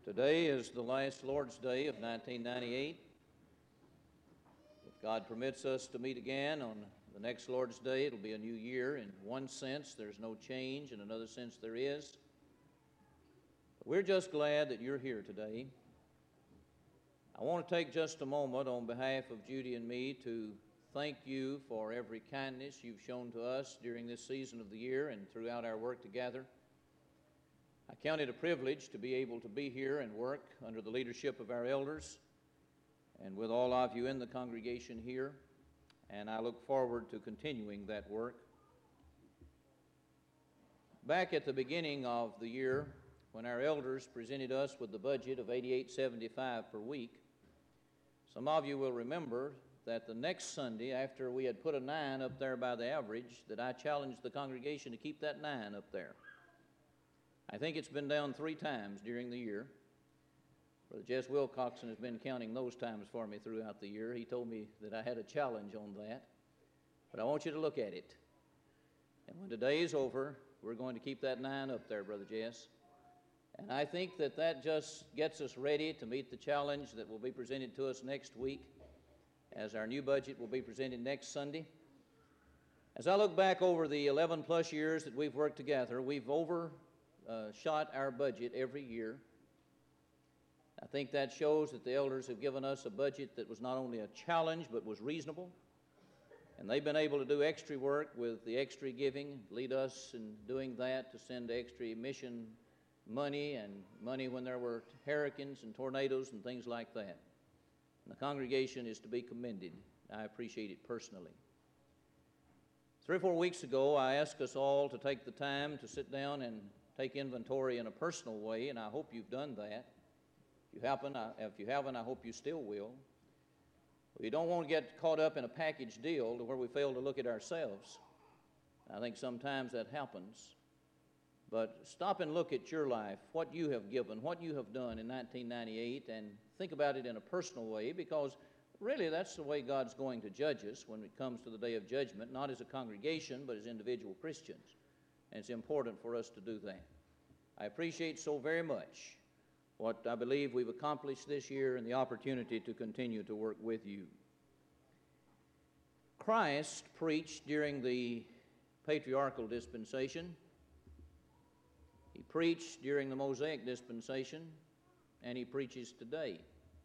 Today is the last Lord's Day of 1998. If God permits us to meet again on the next Lord's Day, it'll be a new year. In one sense, there's no change. In another sense, there is. But we're just glad that you're here today. I want to take just a moment on behalf of Judy and me to thank you for every kindness you've shown to us during this season of the year and throughout our work together. I count it a privilege to be able to be here and work under the leadership of our elders and with all of you in the congregation here, and I look forward to continuing that work. Back at the beginning of the year, when our elders presented us with the budget of $88.75 per week, some of you will remember that the next Sunday, after we had put a 9 up there by the average, that I challenged the congregation to keep that 9 up there. I think it's been down 3 times during the year. Brother Jess Wilcoxon has been counting those times for me throughout the year. He told me that I had a challenge on that. But I want you to look at it. And when the day is over, we're going to keep that 9 up there, Brother Jess. And I think that that just gets us ready to meet the challenge that will be presented to us next week, as our new budget will be presented next Sunday. As I look back over the 11-plus years that we've worked together, we've shot our budget every year. I think that shows that the elders have given us a budget that was not only a challenge but was reasonable, and they've been able to do extra work with the extra giving, lead us in doing that, to send extra mission money and money when there were hurricanes and tornadoes and things like that. And the congregation is to be commended. I appreciate it personally. 3 or 4 weeks ago, I asked us all to take the time to sit down and take inventory in a personal way, and I hope you've done that. If you haven't, I hope you still will. We don't want to get caught up in a package deal to where we fail to look at ourselves. I think sometimes that happens. But stop and look at your life, what you have given, what you have done in 1998, and think about it in a personal way, because really that's the way God's going to judge us when it comes to the day of judgment, not as a congregation, but as individual Christians. And it's important for us to do that. I appreciate so very much what I believe we've accomplished this year and the opportunity to continue to work with you. Christ preached during the patriarchal dispensation. He preached during the Mosaic dispensation, and he preaches today.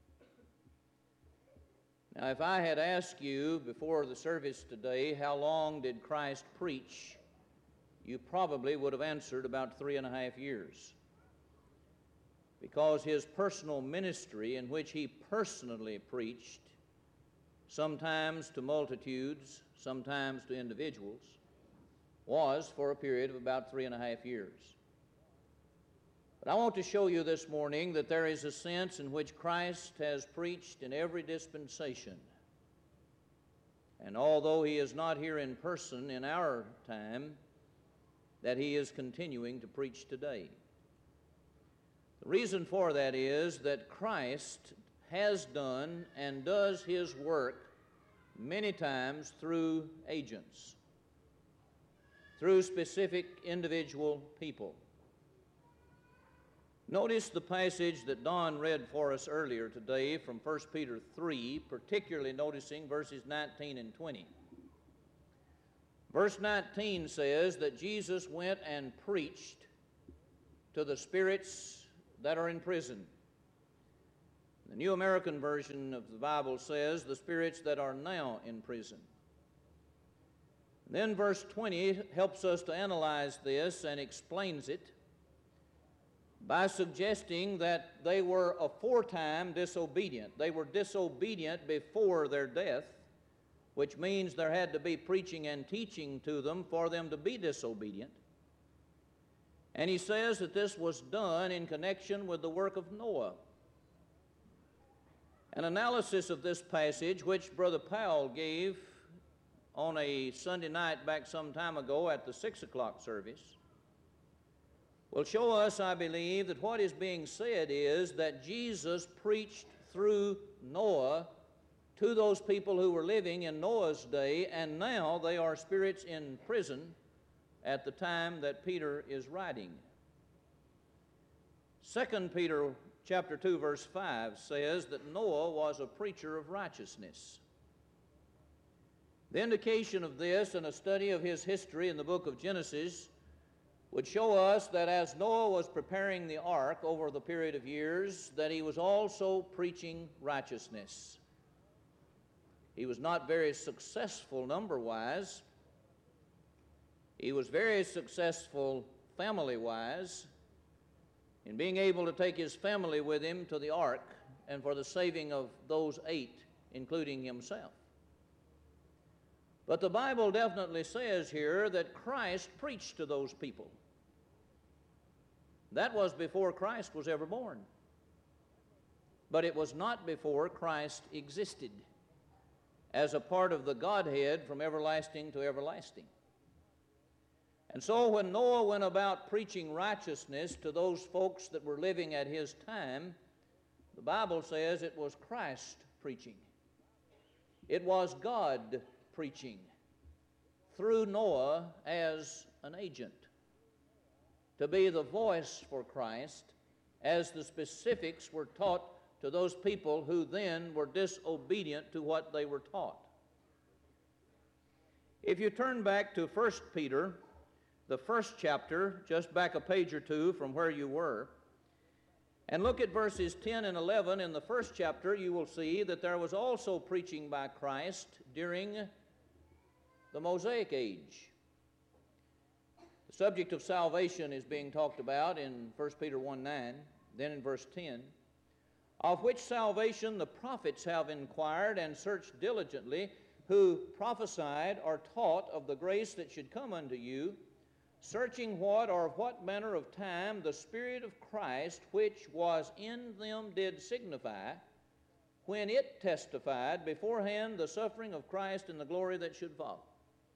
Now, if I had asked you before the service today, how long did Christ preach, you probably would have answered about 3.5 years. Because his personal ministry, in which he personally preached, sometimes to multitudes, sometimes to individuals, was for a period of about 3.5 years. But I want to show you this morning that there is a sense in which Christ has preached in every dispensation. And although he is not here in person in our time, that he is continuing to preach today. The reason for that is that Christ has done and does his work many times through agents, through specific individual people. Notice the passage that Don read for us earlier today from 1 Peter 3, particularly noticing verses 19 and 20. Verse 19 says that Jesus went and preached to the spirits that are in prison. The New American Version of the Bible says the spirits that are now in prison. Then verse 20 helps us to analyze this and explains it by suggesting that they were aforetime disobedient. They were disobedient before their death, which means there had to be preaching and teaching to them for them to be disobedient. And he says that this was done in connection with the work of Noah. An analysis of this passage, which Brother Powell gave on a Sunday night back some time ago at the 6 o'clock service, will show us, I believe, that what is being said is that Jesus preached through Noah to those people who were living in Noah's day, and now they are spirits in prison at the time that Peter is writing. 2 Peter chapter 2, verse 5 says that Noah was a preacher of righteousness. The indication of this in a study of his history in the book of Genesis would show us that as Noah was preparing the ark over the period of years, that he was also preaching righteousness. He was not very successful number-wise. He was very successful family-wise in being able to take his family with him to the ark and for the saving of those 8, including himself. But the Bible definitely says here that Christ preached to those people. That was before Christ was ever born. But it was not before Christ existed as a part of the Godhead from everlasting to everlasting. And so when Noah went about preaching righteousness to those folks that were living at his time, the Bible says it was Christ preaching. It was God preaching through Noah as an agent, to be the voice for Christ as the specifics were taught to those people who then were disobedient to what they were taught. If you turn back to 1 Peter, the first chapter, just back a page or two from where you were, and look at verses 10 and 11 in the first chapter, you will see that there was also preaching by Christ during the Mosaic age. The subject of salvation is being talked about in 1 Peter 1:9, then in verse 10, of which salvation the prophets have inquired and searched diligently, who prophesied or taught of the grace that should come unto you, searching what or what manner of time the Spirit of Christ which was in them did signify, when it testified beforehand the suffering of Christ and the glory that should follow.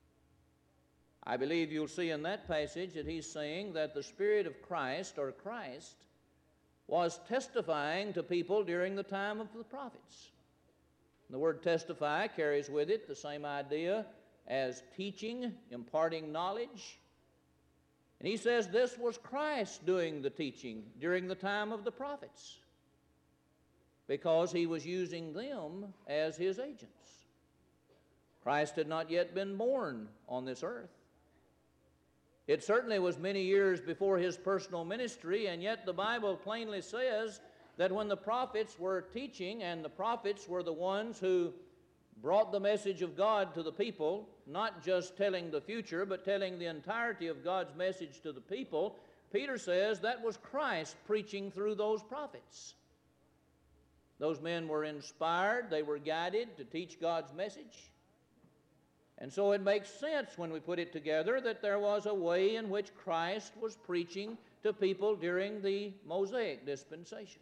I believe you'll see in that passage that he's saying that the Spirit of Christ, or Christ, was testifying to people during the time of the prophets. The word testify carries with it the same idea as teaching, imparting knowledge. And he says this was Christ doing the teaching during the time of the prophets, because he was using them as his agents. Christ had not yet been born on this earth. It certainly was many years before his personal ministry, and yet the Bible plainly says that when the prophets were teaching, and the prophets were the ones who brought the message of God to the people, not just telling the future, but telling the entirety of God's message to the people, Peter says that was Christ preaching through those prophets. Those men were inspired, they were guided to teach God's message. And so it makes sense when we put it together that there was a way in which Christ was preaching to people during the Mosaic dispensation.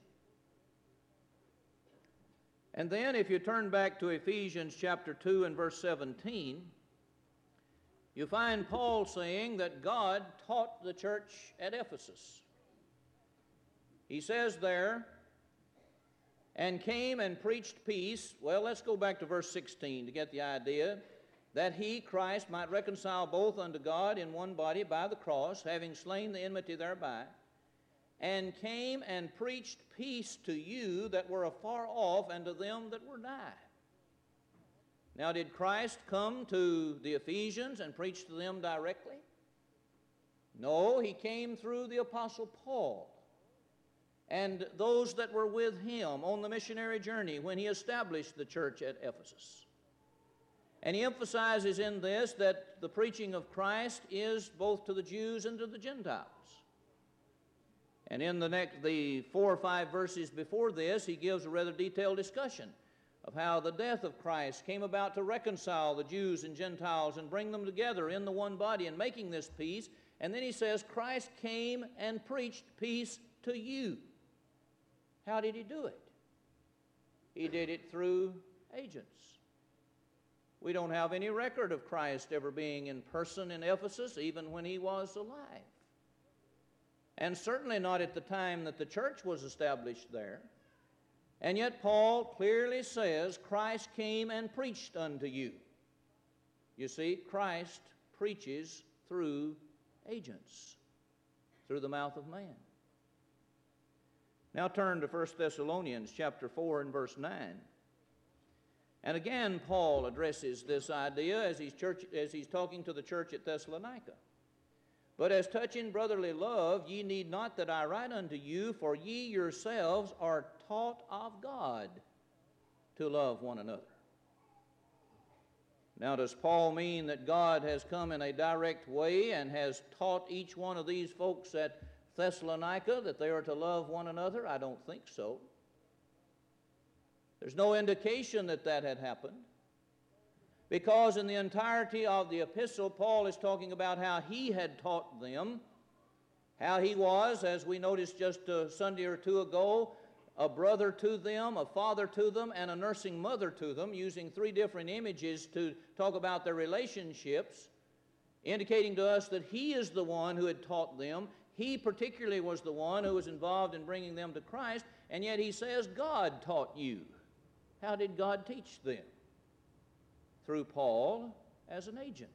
And then if you turn back to Ephesians chapter 2 and verse 17, you find Paul saying that God taught the church at Ephesus. He says there, and came and preached peace. Well, let's go back to verse 16 to get the idea. That he, Christ, might reconcile both unto God in one body by the cross, having slain the enmity thereby, and came and preached peace to you that were afar off, and to them that were nigh. Now, did Christ come to the Ephesians and preach to them directly? No, he came through the Apostle Paul and those that were with him on the missionary journey when he established the church at Ephesus. And he emphasizes in this that the preaching of Christ is both to the Jews and to the Gentiles. And in the 4 or 5 verses before this, he gives a rather detailed discussion of how the death of Christ came about to reconcile the Jews and Gentiles and bring them together in the one body and making this peace. And then he says, Christ came and preached peace to you. How did he do it? He did it through agents. We don't have any record of Christ ever being in person in Ephesus, even when he was alive. And certainly not at the time that the church was established there. And yet Paul clearly says, Christ came and preached unto you. You see, Christ preaches through agents, through the mouth of man. Now turn to 1 Thessalonians chapter 4 and verse 9. And again, Paul addresses this idea as he's talking to the church at Thessalonica. But as touching brotherly love, ye need not that I write unto you, for ye yourselves are taught of God to love one another. Now, does Paul mean that God has come in a direct way and has taught each one of these folks at Thessalonica that they are to love one another? I don't think so. There's no indication that that had happened, because in the entirety of the epistle, Paul is talking about how he had taught them, how he was, as we noticed just a Sunday or two ago, a brother to them, a father to them, and a nursing mother to them, using three different images to talk about their relationships, indicating to us that he is the one who had taught them. He particularly was the one who was involved in bringing them to Christ, and yet he says, God taught you. How did God teach them? Through Paul as an agent.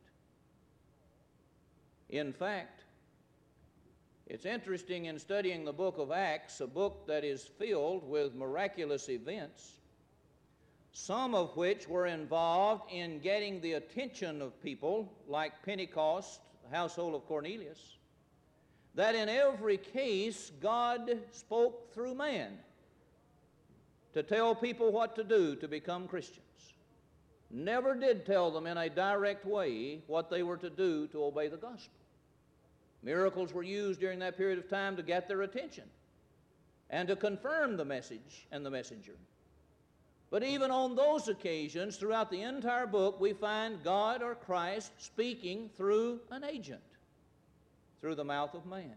In fact, it's interesting in studying the book of Acts, a book that is filled with miraculous events, some of which were involved in getting the attention of people, like Pentecost, the household of Cornelius, that in every case God spoke through man to tell people what to do to become Christians. Never did tell them in a direct way what they were to do to obey the gospel. Miracles were used during that period of time to get their attention and to confirm the message and the messenger. But even on those occasions, throughout the entire book, we find God or Christ speaking through an agent, through the mouth of man.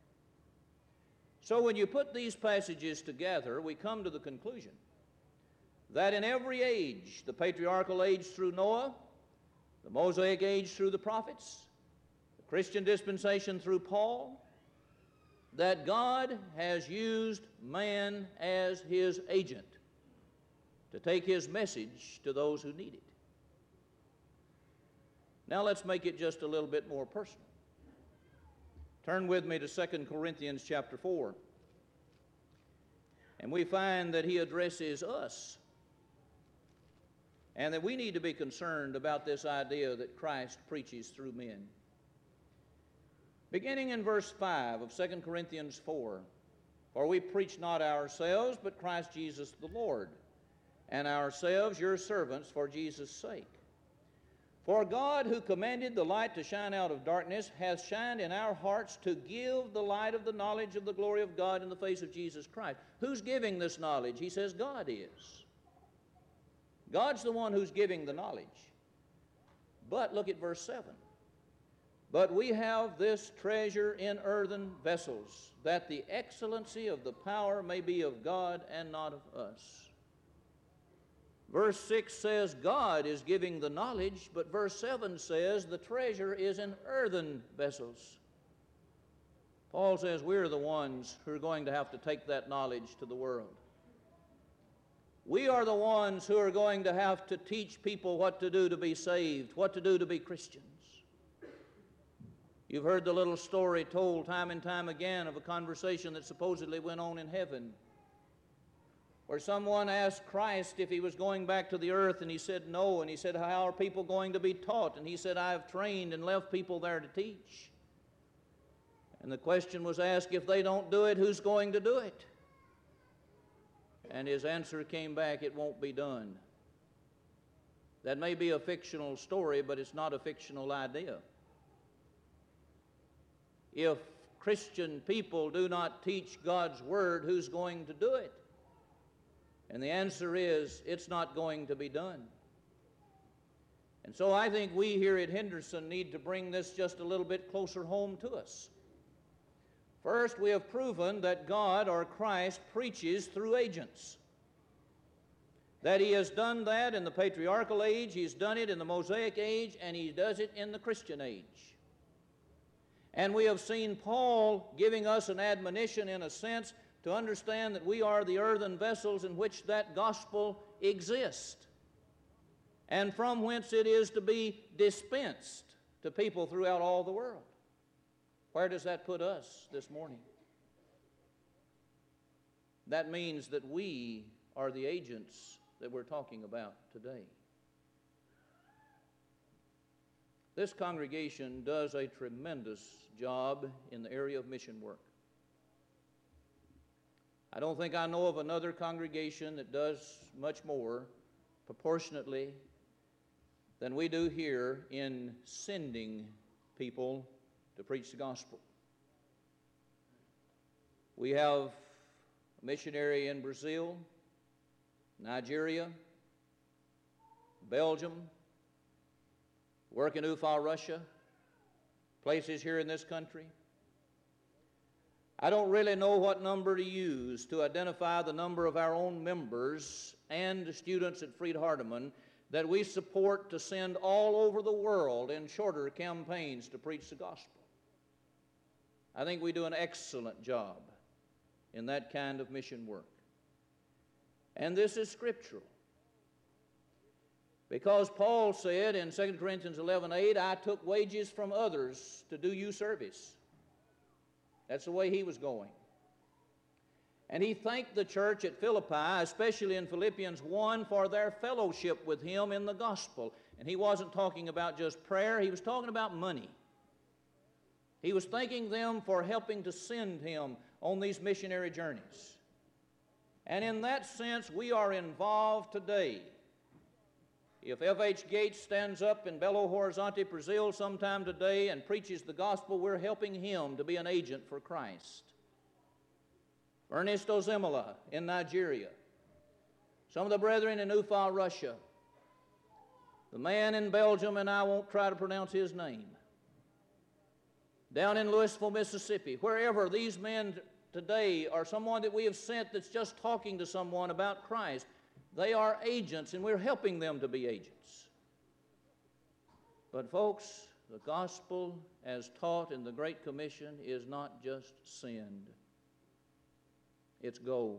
So when you put these passages together, we come to the conclusion that in every age, the patriarchal age through Noah, the Mosaic age through the prophets, the Christian dispensation through Paul, that God has used man as his agent to take his message to those who need it. Now let's make it just a little bit more personal. Turn with me to 2 Corinthians chapter 4. And we find that he addresses us, and that we need to be concerned about this idea that Christ preaches through men. Beginning in verse 5 of 2 Corinthians 4, for we preach not ourselves, but Christ Jesus the Lord, and ourselves your servants for Jesus' sake. For God, who commanded the light to shine out of darkness, hath shined in our hearts to give the light of the knowledge of the glory of God in the face of Jesus Christ. Who's giving this knowledge? He says God is. God's the one who's giving the knowledge. But look at verse 7. But we have this treasure in earthen vessels, that the excellency of the power may be of God and not of us. Verse 6 says God is giving the knowledge, but verse 7 says the treasure is in earthen vessels. Paul says we're the ones who are going to have to take that knowledge to the world. We are the ones who are going to have to teach people what to do to be saved, what to do to be Christians. You've heard the little story told time and time again of a conversation that supposedly went on in heaven, where someone asked Christ if he was going back to the earth, and he said no, and he said, how are people going to be taught? And he said, I have trained and left people there to teach. And the question was asked, if they don't do it, who's going to do it? And his answer came back, it won't be done. That may be a fictional story, but it's not a fictional idea. If Christian people do not teach God's word, who's going to do it? And the answer is, it's not going to be done. And so I think we here at Henderson need to bring this just a little bit closer home to us. First, we have proven that God or Christ preaches through agents. That he has done that in the patriarchal age, he's done it in the Mosaic age, and he does it in the Christian age. And we have seen Paul giving us an admonition, in a sense, to understand that we are the earthen vessels in which that gospel exists, and from whence it is to be dispensed to people throughout all the world. Where does that put us this morning? that means that we are the agents that we're talking about today. This congregation does a tremendous job in the area of mission work. I don't think I know of another congregation that does much more proportionately than we do here in sending people to preach the gospel. We have a missionary in Brazil, Nigeria, Belgium, work in Ufa, Russia, places here in this country. I don't really know what number to use to identify the number of our own members and students at Freed-Hardeman that we support to send all over the world in shorter campaigns to preach the gospel. I think we do an excellent job in that kind of mission work. And this is scriptural. Because Paul said in 2 Corinthians 11:8, I took wages from others to do you service. That's the way he was going. And he thanked the church at Philippi, especially in Philippians 1, for their fellowship with him in the gospel. And he wasn't talking about just prayer, he was talking about money. He was thanking them for helping to send him on these missionary journeys. And in that sense, we are involved today. If F.H. Gates stands up in Belo Horizonte, Brazil sometime today and preaches the gospel, we're helping him to be an agent for Christ. Ernesto Zimala in Nigeria. Some of the brethren in Ufa, Russia. The man in Belgium, and I won't try to pronounce his name. Down in Louisville, Mississippi. Wherever these men today are someone that we have sent that's just talking to someone about Christ. They are agents, and we're helping them to be agents. But folks, the gospel as taught in the Great Commission is not just send. It's go.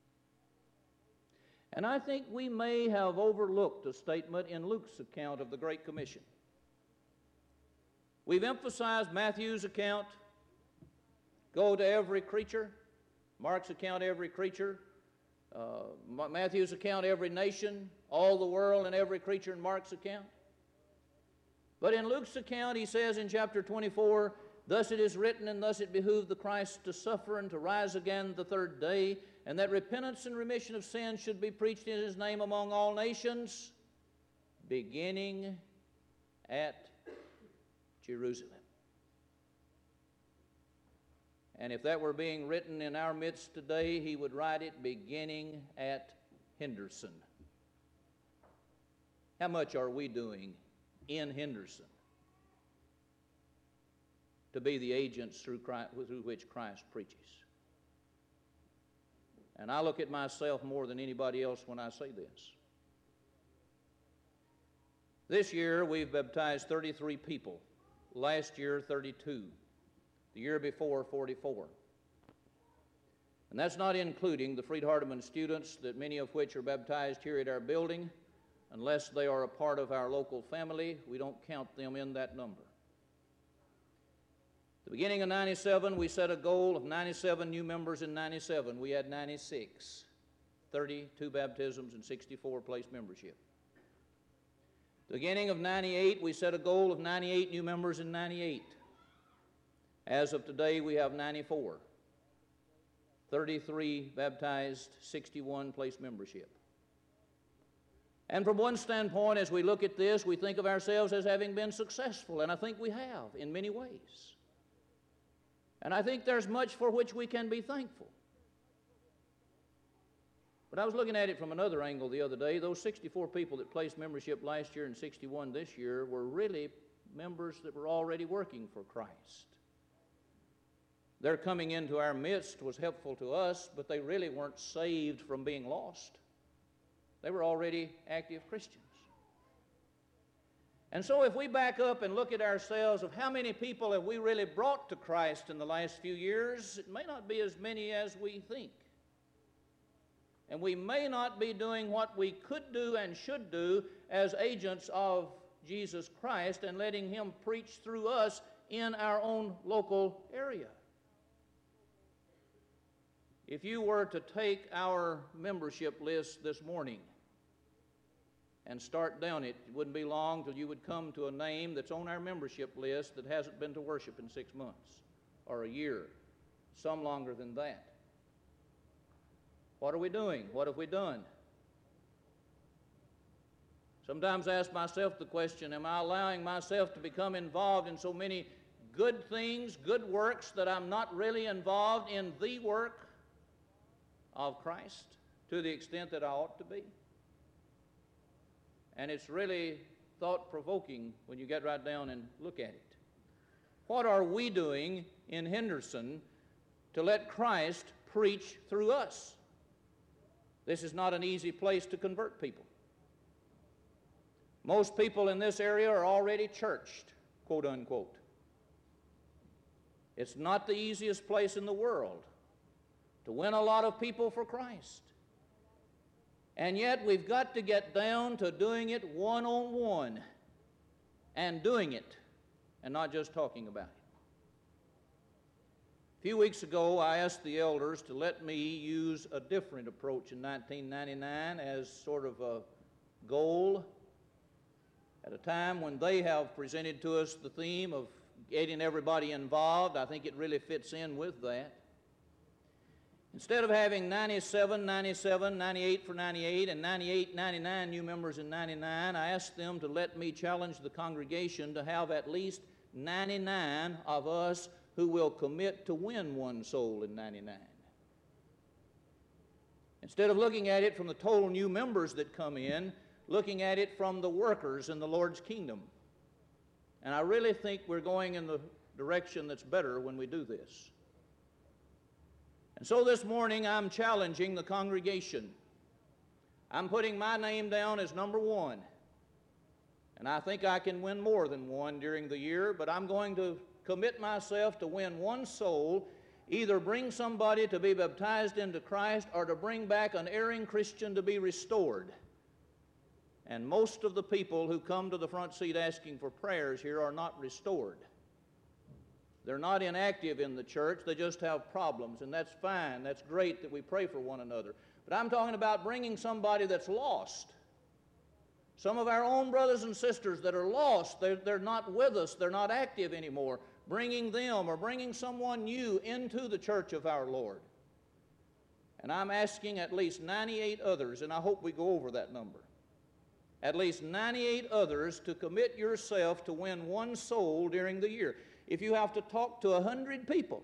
And I think we may have overlooked a statement in Luke's account of the Great Commission. We've emphasized Matthew's account, go to every creature, Mark's account, every creature, Matthew's account, every nation, all the world and every creature in Mark's account. But in Luke's account, he says in chapter 24, thus it is written, and thus it behooved the Christ to suffer and to rise again the third day, and that repentance and remission of sins should be preached in his name among all nations, beginning at Jerusalem. And if that were being written in our midst today, he would write it beginning at Henderson. How much are we doing in Henderson to be the agents through which Christ preaches? And I look at myself more than anybody else when I say this. This year we've baptized 33 people. Last year, 32. The year before, 44. And that's not including the Freed-Hardeman students, that many of which are baptized here at our building. Unless they are a part of our local family, we don't count them in that number. At the beginning of 97, we set a goal of 97 new members in 97. We had 96, 32 baptisms and 64 place membership. At the beginning of 98, we set a goal of 98 new members in 98. As of today, we have 94, 33 baptized, 61 place membership. And from one standpoint, as we look at this, we think of ourselves as having been successful, and I think we have in many ways. And I think there's much for which we can be thankful. But I was looking at it from another angle the other day. Those 64 people that placed membership last year and 61 this year were really members that were already working for Christ. Their coming into our midst was helpful to us, but they really weren't saved from being lost. They were already active Christians. And so if we back up and look at ourselves of how many people have we really brought to Christ in the last few years, it may not be as many as we think. And we may not be doing what we could do and should do as agents of Jesus Christ and letting him preach through us in our own local area. If you were to take our membership list this morning and start down it, it wouldn't be long till you would come to a name that's on our membership list that hasn't been to worship in 6 months or a year, some longer than that. What are we doing? What have we done? Sometimes I ask myself the question, am I allowing myself to become involved in so many good things, good works, that I'm not really involved in the work of Christ to the extent that I ought to be? And it's really thought-provoking when you get right down and look at it. What are we doing in Henderson to let Christ preach through us? This is not an easy place to convert people. Most people in this area are already churched, quote unquote. It's not the easiest place in the world to win a lot of people for Christ. And yet we've got to get down to doing it one-on-one and doing it and not just talking about it. A few weeks ago, I asked the elders to let me use a different approach in 1999 as sort of a goal at a time when they have presented to us the theme of getting everybody involved. I think it really fits in with that. Instead of having 97, 97, 98 for 98, and 98, 99 new members in 99, I asked them to let me challenge the congregation to have at least 99 of us who will commit to win one soul in 99. Instead of looking at it from the total new members that come in, looking at it from the workers in the Lord's kingdom. And I really think we're going in the direction that's better when we do this. And so this morning I'm challenging the congregation. I'm putting my name down as number one. And I think I can win more than one during the year, but I'm going to commit myself to win one soul, either bring somebody to be baptized into Christ or to bring back an erring Christian to be restored. And most of the people who come to the front seat asking for prayers here are not restored. They're not inactive in the church, they just have problems, and that's fine. That's great that we pray for one another. But I'm talking about bringing somebody that's lost. Some of our own brothers and sisters that are lost, they're not with us, they're not active anymore. Bringing them or bringing someone new into the church of our Lord. And I'm asking at least 98 others, and I hope we go over that number. At least 98 others to commit yourself to win one soul during the year. If you have to talk to 100 people,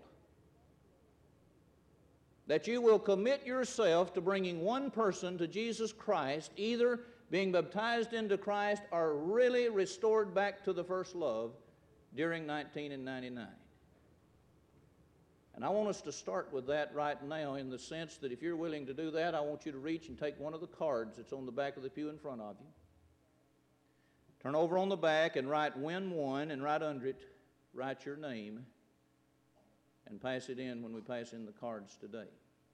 that you will commit yourself to bringing one person to Jesus Christ, either being baptized into Christ or really restored back to the first love during 1999. And I want us to start with that right now in the sense that if you're willing to do that, I want you to reach and take one of the cards that's on the back of the pew in front of you. Turn over on the back and write "Win One," and right under it, write your name and pass it in when we pass in the cards today.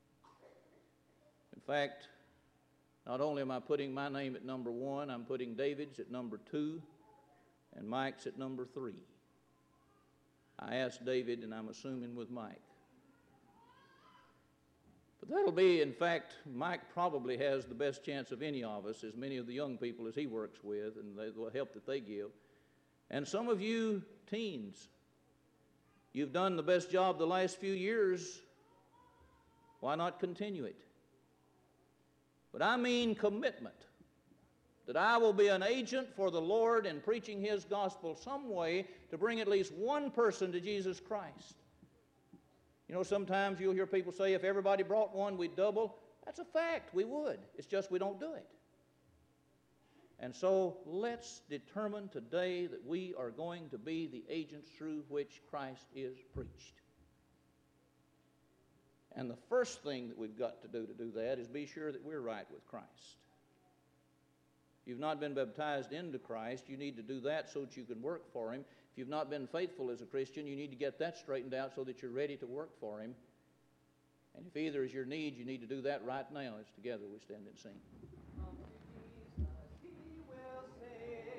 In fact, not only am I putting my name at number 1, I'm putting David's at number 2 and Mike's at number 3. I asked David, and I'm assuming with Mike. But that'll be, in fact, Mike probably has the best chance of any of us, as many of the young people as he works with and the help that they give. And some of you teens, you've done the best job the last few years. Why not continue it? But I mean commitment, that I will be an agent for the Lord in preaching His gospel some way to bring at least one person to Jesus Christ. You know, sometimes you'll hear people say, if everybody brought one, we'd double. That's a fact, we would. It's just we don't do it. And so let's determine today that we are going to be the agents through which Christ is preached. And the first thing that we've got to do that is be sure that we're right with Christ. If you've not been baptized into Christ, you need to do that so that you can work for Him. If you've not been faithful as a Christian, you need to get that straightened out so that you're ready to work for Him. And if either is your need, you need to do that right now as together we stand and sing.